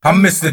I'm Mr.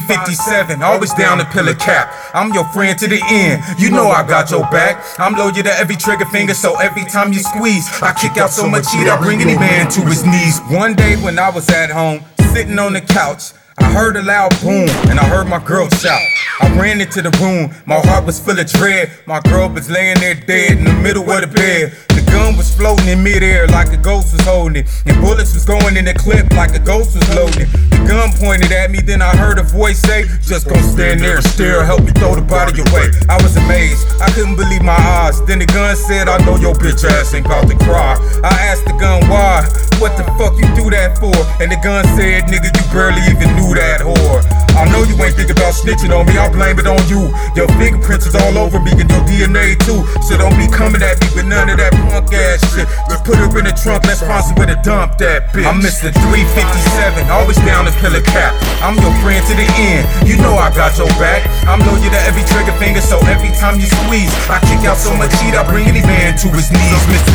357, always down to pillar cap. I'm your friend to the end, you know I got your back. I'm loyal to every trigger finger, so every time you squeeze, I kick out so much heat, I bring any man to his knees. One day when I was at home, sitting on the couch, I heard a loud boom, and I heard my girl shout. I ran into the room, my heart was full of dread. My girl was laying there dead in the middle of the bed. The gun was floating in midair like a ghost was holding it, and bullets was going in the clip like a ghost was loading. The gun pointed at me, then I heard a voice say, "Just gon' stand there and stare, help me throw the body away." I was amazed, I couldn't believe my eyes. Then the gun said, "I know your bitch ass ain't about to cry." I asked the gun why, "What the fuck you do that for?" And the gun said, "Nigga, you barely even knew that whore. I know you ain't think about snitching on me, I'll blame it on you. Your fingerprints is all over me and your DNA too. So don't be coming at me with none of that punk ass shit. Just put her in the trunk, let's find somewhere to dump that bitch." I'm Mr. 357, always down to pillar cap. I'm your friend to the end, you know I got your back. I'm loyal to every trigger finger, so every time you squeeze, I kick out so much heat, I bring any man to his knees. Mr.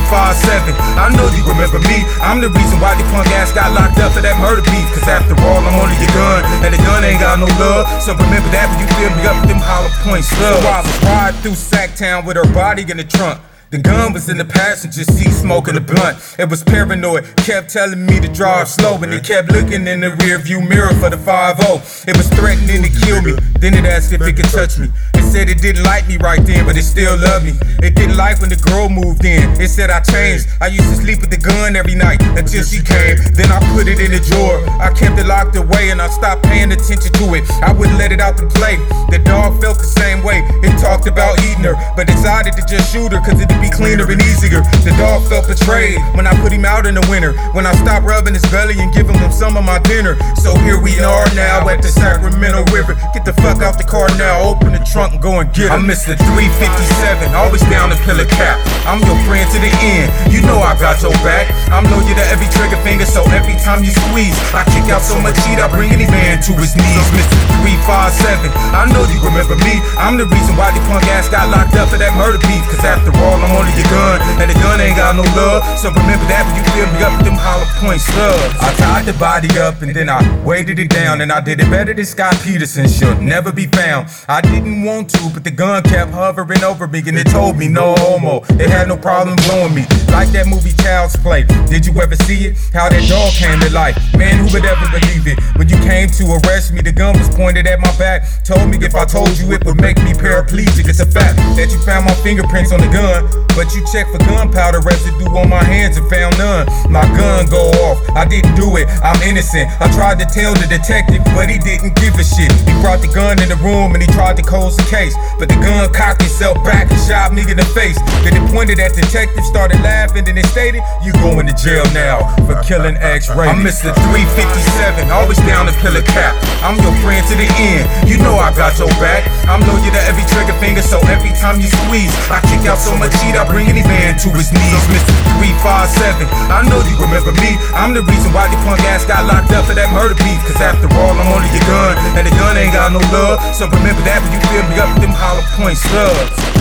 357, I know you remember me. I'm the reason why the punk ass got locked up for that murder beef. Cause after all, I'm only your gun, and the gun ain't got no love. So remember that when you fill me up with them hollow point slugs. So I was riding through Sacktown with her body in the trunk. The gun was in the passenger seat smoking a blunt. It was paranoid, kept telling me to drive slow, and it kept looking in the rear view mirror for the 5-0. It was threatening to kill me, then it asked if it could touch me. It said it didn't like me right then, but it still loved me. It didn't like when the girl moved in. It said I changed, I used to sleep with the gun every night until she came. Then I put it in the drawer, I kept it locked away, and I stopped paying attention to it. I wouldn't let it out to play. The dog felt the same way, it talked about eating her, but decided to just shoot her cause it'd be cleaner and easier. The dog felt betrayed when I put him out in the winter, when I stopped rubbing his belly and giving him some of my dinner. So here we are now at the Sacramento River. Get the fuck out the car now, open the trunk and go and get him. I'm Mr. 357, always down to pillar cap. I'm your friend to the end, you know I got your back. I'm loyal to every trigger finger, so every time you squeeze, I kick out so much heat, I bring any man to his knees. Mr. 357, I know you remember me. I'm the reason why the punk ass got locked up for that murder beef. Cause after all, I'm only your gun, and the gun ain't got no love. So remember that when you fill me up with them hollow point slugs. I tied the body up and then I weighted it down, and I did it better than Scott Peterson. She'll never be found. I didn't want to, but the gun kept hovering over me, and it told me no homo. It had no problem blowing me, like that movie Child's Play. Did you ever see it? How that dog came to life. Man, who would ever believe it? When you came to arrest me, the gun was pointed at my back. Told me if I told you it would make me paraplegic. It's a fact that you found my fingerprints on the gun, but you checked for gunpowder residue on my hands and found none. My gun go off, I didn't do it, I'm innocent. I tried to tell the detective, but he didn't give a shit. He brought the gun in the room and he tried to close the case, but the gun cocked itself back and shot me in the face. Then it pointed at detective, started laughing, and it stated, "You going to jail now for killing X-Ray." I'm Mr. 357, always down to pillar cap. I'm your friend to the end, you know I got your back. I'm loyal to every trigger finger, so every time you squeeze, I kick out so much heat, I bring any man to his knees. Mr. 357, I know you remember me. I'm the reason why the punk ass got locked up for that murder beef. Cause after all, I'm only your gun, and the gun ain't got no love. So remember that when you fill me up with them hollow point slugs.